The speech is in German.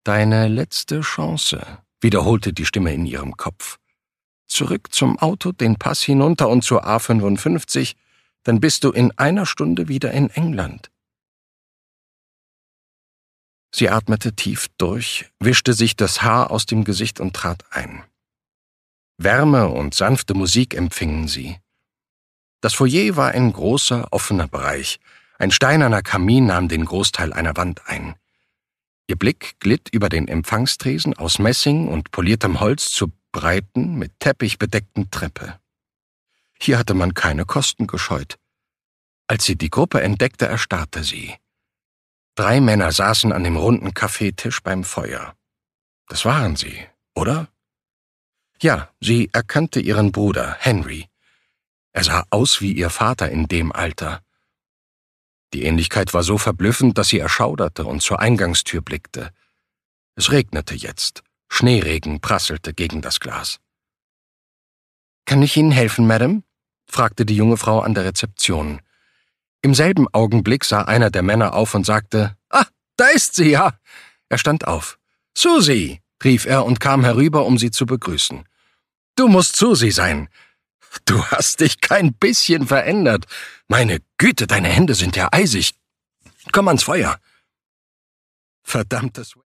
Deine letzte Chance, wiederholte die Stimme in ihrem Kopf. Zurück zum Auto, den Pass hinunter und zur A55, dann bist du in einer Stunde wieder in England. Sie atmete tief durch, wischte sich das Haar aus dem Gesicht und trat ein. Wärme und sanfte Musik empfingen sie. Das Foyer war ein großer, offener Bereich. Ein steinerner Kamin nahm den Großteil einer Wand ein. Ihr Blick glitt über den Empfangstresen aus Messing und poliertem Holz zur breiten, mit Teppich bedeckten Treppe. Hier hatte man keine Kosten gescheut. Als sie die Gruppe entdeckte, erstarrte sie. 3 Männer saßen an dem runden Kaffeetisch beim Feuer. Das waren sie, oder? Ja, sie erkannte ihren Bruder, Henry. Er sah aus wie ihr Vater in dem Alter. Die Ähnlichkeit war so verblüffend, dass sie erschauderte und zur Eingangstür blickte. Es regnete jetzt. Schneeregen prasselte gegen das Glas. »Kann ich Ihnen helfen, Madame?« fragte die junge Frau an der Rezeption. Im selben Augenblick sah einer der Männer auf und sagte, »Ah, da ist sie, ja!« Er stand auf. »Susie«, rief er und kam herüber, um sie zu begrüßen. »Du musst Susie sein. Du hast dich kein bisschen verändert. Meine Güte, deine Hände sind ja eisig. Komm ans Feuer.« Verdammtes